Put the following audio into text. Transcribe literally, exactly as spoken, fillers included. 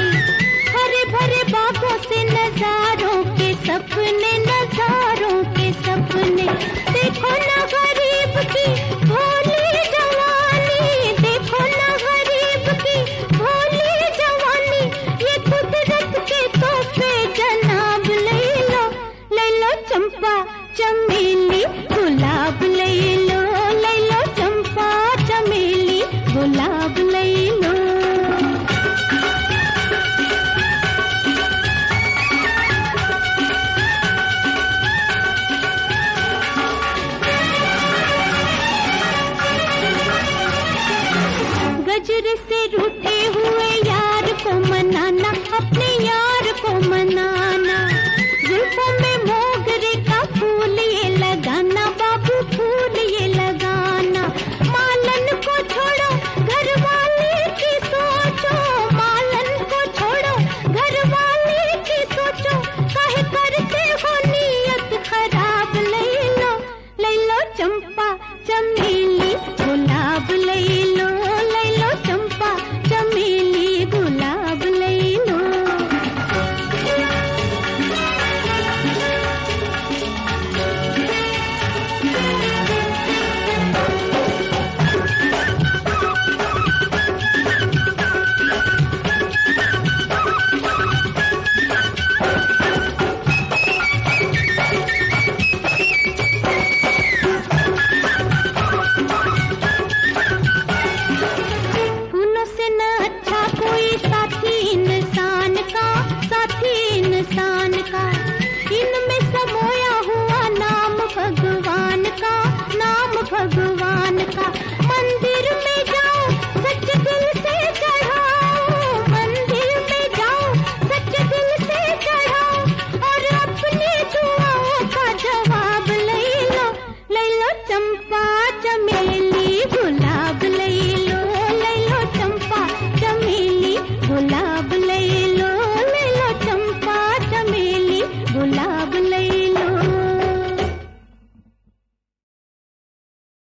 हरे भरे बागों से नजारों के सपने, नजारों के सपने। देखो ना गरीब की भोली जवानी, देखो ना गरीब की भोली जवानी। ये कुदरत के तोहफे जनाब, ले लो ले लो चंपा चमेली गुलाब, ले लो ले लो चंपा चमेली गुलाब, ले लो। गजरे से रूठे हुए यार को मनाना, अपने